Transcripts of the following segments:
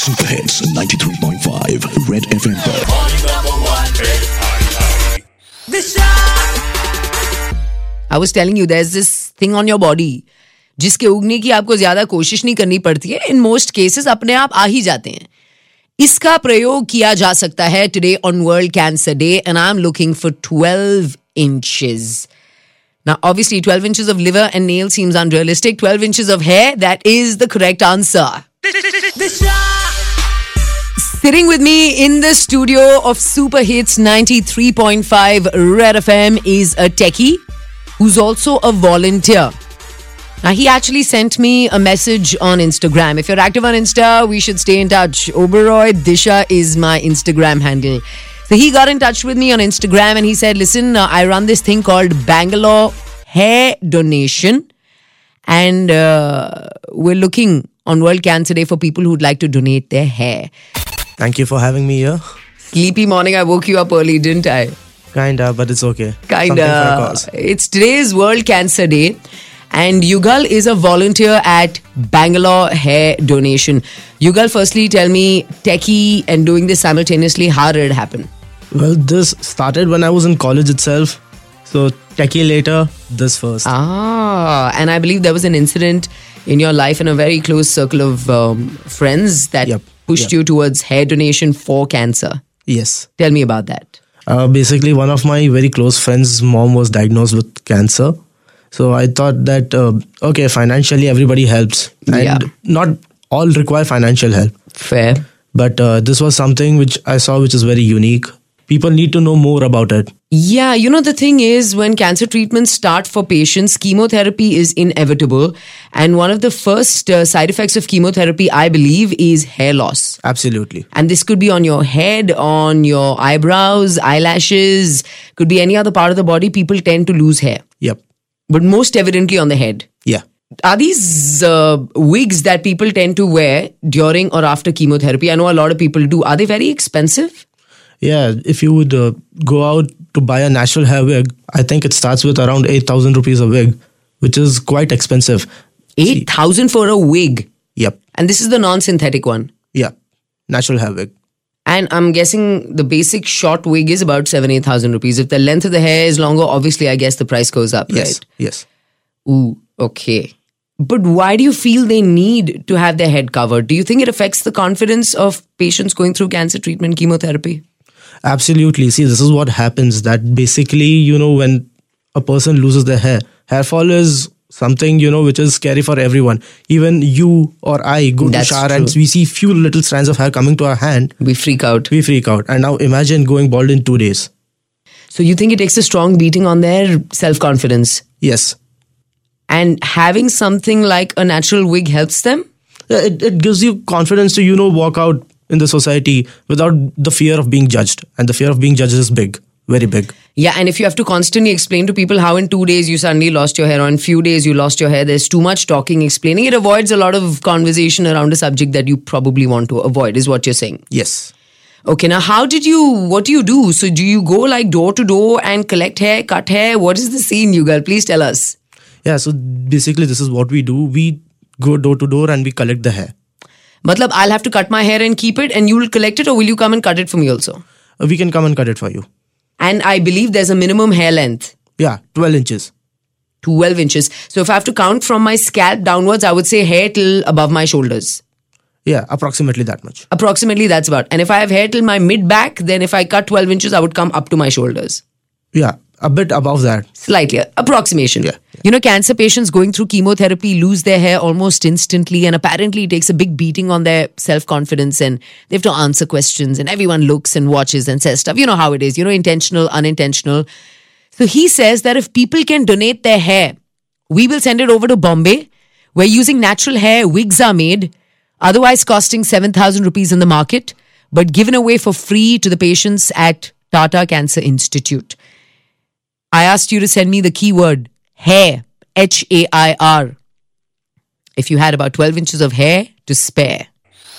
Super Hits 93.5 Red FM पर I was telling you there's this thing on your body जिसके उगने की आपको ज्यादा कोशिश नहीं करनी पड़ती है. In most cases अपने आप आ ही जाते हैं. इसका प्रयोग किया जा सकता है today on World Cancer Day and I'm looking for 12 inches. Now obviously 12 inches of liver and nail seems unrealistic. 12 inches of hair, that is the correct answer. Sitting with me in the studio of Super Hits 93.5 Red FM is a techie who's also a volunteer. Now, he actually sent me a message on Instagram. If you're active on Insta, we should stay in touch. Oberoi Disha is my Instagram handle. So he got in touch with me on Instagram and he said, listen, I run this thing called Bangalore Hair Donation. And we're looking on World Cancer Day for people who'd like to donate their hair. Thank you for having me here. Sleepy morning, I woke you up early, didn't I? Kinda, but it's okay. Kinda. It's today's World Cancer Day. And Yugal is a volunteer at Bangalore Hair Donation. Yugal, firstly, tell me, techie and doing this simultaneously, how did it happen? Well, this started when I was in college itself. So, techie later, this first. And I believe there was an incident in your life in a very close circle of friends that pushed you towards hair donation for cancer. Yes. Tell me about that. Basically, one of my very close friends' mom was diagnosed with cancer. So I thought that, okay, financially everybody helps. And not all require financial help. Fair. But this was something which I saw which is very unique. People need to know more about it. Yeah, you know, the thing is, when cancer treatments start for patients, chemotherapy is inevitable. And one of the first side effects of chemotherapy, I believe, is hair loss. Absolutely. And this could be on your head, on your eyebrows, eyelashes, could be any other part of the body. People tend to lose hair. Yep. But most evidently on the head. Yeah. Are these wigs that people tend to wear during or after chemotherapy? I know a lot of people do. Are they very expensive? Yeah, if you would go out to buy a natural hair wig, I think it starts with around 8,000 rupees a wig, which is quite expensive. 8,000 for a wig? Yep. And this is the non-synthetic one? Yeah, natural hair wig. And I'm guessing the basic short wig is about 7,000-8,000 rupees. If the length of the hair is longer, obviously I guess the price goes up, right? Yes. Ooh, okay. But why do you feel they need to have their head covered? Do you think it affects the confidence of patients going through cancer treatment, chemotherapy? Absolutely. See, this is what happens. That basically, you know, when a person loses their hair fall is something, you know, which is scary for everyone. Even you or I go to shower and we see few little strands of hair coming to our hand. We freak out. And now imagine going bald in 2 days. So you think it takes a strong beating on their self-confidence? Yes. And having something like a natural wig helps them? Yeah, it gives you confidence to, you know, walk out in the society without the fear of being judged. And the fear of being judged is big. Very big. Yeah, and if you have to constantly explain to people how in 2 days you suddenly lost your hair or in few days you lost your hair, there's too much talking, explaining. It avoids a lot of conversation around a subject that you probably want to avoid, is what you're saying. Yes. Okay, now what do you do? So do you go like door to door and collect hair, cut hair? What is the scene, Yugal? Please tell us. Yeah, so basically this is what we do. We go door to door and we collect the hair. Matlab, I'll have to cut my hair and keep it and you will collect it, or will you come and cut it for me also? We can come and cut it for you. And I believe there's a minimum hair length. Yeah, 12 inches. 12 inches. So if I have to count from my scalp downwards, I would say hair till above my shoulders. Yeah, approximately that much. Approximately that's about. And if I have hair till my mid-back, then if I cut 12 inches, I would come up to my shoulders. Yeah, a bit above that. Slightly. Approximation. Yeah. You know, cancer patients going through chemotherapy lose their hair almost instantly, and apparently it takes a big beating on their self-confidence and they have to answer questions and everyone looks and watches and says stuff. You know how it is, you know, intentional, unintentional. So he says that if people can donate their hair, we will send it over to Bombay, where using natural hair, wigs are made, otherwise costing 7,000 rupees in the market, but given away for free to the patients at Tata Cancer Institute. I asked you to send me the keyword hair, H-A-I-R, if you had about 12 inches of hair to spare.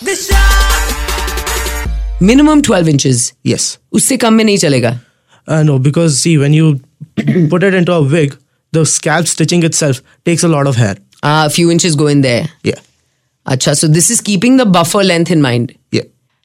Minimum 12 inches. Yes. Usse kam mein nahi chalega. No, because see, when you put it into a wig, the scalp stitching itself takes a lot of hair. A few inches go in there. Yeah. Acha, so this is keeping the buffer length in mind.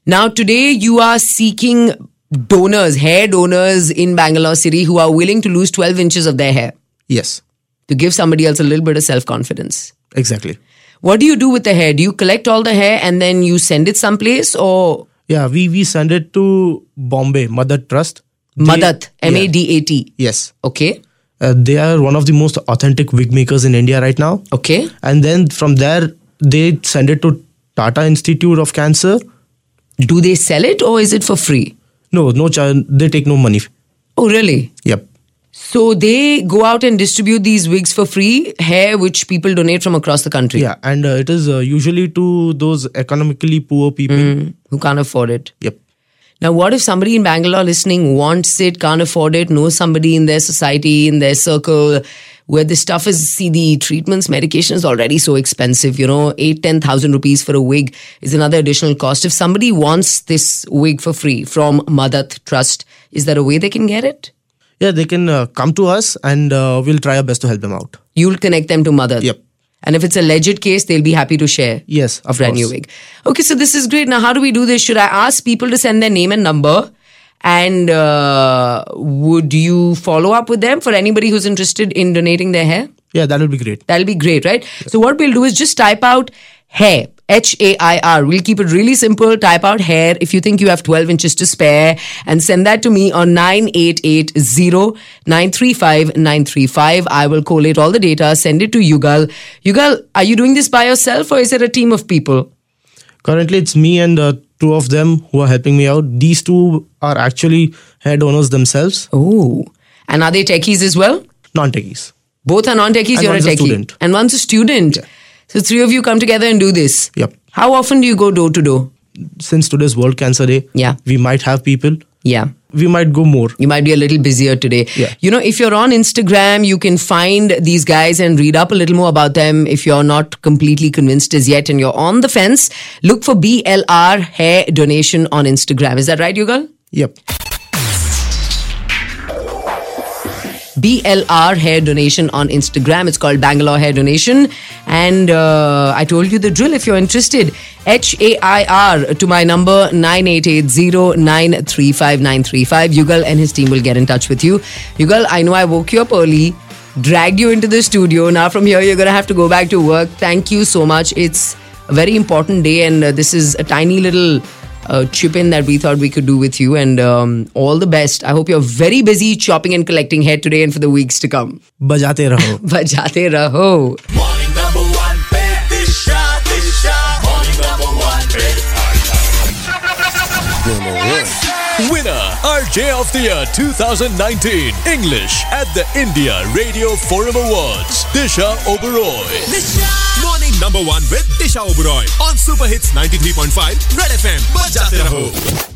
Now, today you are seeking donors, hair donors in Bangalore City who are willing to lose 12 inches of their hair Yes, to give somebody else a little bit of self-confidence. exactly. What do you do with the hair? Do you collect all the hair and then you send it someplace, or Yeah, we send it to Bombay Madat Trust. Madat, Yeah. MADAT? Yes. Okay. They are one of the most authentic wig makers in India right now. Okay. And then from there, they send it to Tata Institute of Cancer. Do they sell it or is it for free? No, they take no money. Oh, really? Yep. So they go out and distribute these wigs for free, hair which people donate from across the country. Yeah, and it is usually to those economically poor people. Who can't afford it. Yep. Now, what if somebody in Bangalore listening wants it, can't afford it, knows somebody in their society, in their circle, where this stuff is, see, the treatments, medication is already so expensive, 8,000-10,000 rupees for a wig is another additional cost. If somebody wants this wig for free from Madat Trust, is there a way they can get it? Yeah, they can come to us and we'll try our best to help them out. You'll connect them to Madat. Yep. And if it's a legit case, they'll be happy to share. Yes, A of brand new course. wig. Okay, so this is great. Now, how do we do this? Should I ask people to send their name and number? And would you follow up with them for anybody who's interested in donating their hair? Yeah, that would be great. That'll be great, right? So what we'll do is just type out hair, HAIR. We'll keep it really simple. Type out hair if you think you have 12 inches to spare and send that to me on 9880-935-935. I will collate all the data, send it to Yugal. Yugal, are you doing this by yourself or is it a team of people? Currently, it's me and two of them who are helping me out. These two are actually hair donors themselves, Oh. And are they techies as well? non-techies. Both are non-techies, And you're a one's a techie. student. And one's a student. So three of you come together and do this. Yep. How often do you go door to door? Since today's World Cancer Day, Yeah. we might have people. Yeah. We might go more. You might be a little busier today. Yeah. If you're on Instagram, you can find these guys and read up a little more about them. If you're not completely convinced as yet and you're on the fence, look for BLR Hair Donation on Instagram. Is that right, Yugal? Yep. BLR Hair Donation on Instagram. It's called Bangalore Hair Donation. And I told you the drill if you're interested. HAIR to my number 9880-935-935. Yugal and his team will get in touch with you. Yugal, I know I woke you up early, dragged you into the studio. Now from here, you're going to have to go back to work. Thank you so much. It's a very important day and this is a tiny little chip in that we thought we could do with you, and all the best. I hope you're very busy chopping and collecting hair today and for the weeks to come. Bajate raho. Bajate raho. Morning number one पे दिशा Morning number one पे Winner RJ of the Year 2019 English at the India Radio Forum Awards, Disha Oberoi. Morning number one with Disha Oberoi on Super Hits 93.5 Red FM. Bajate raho.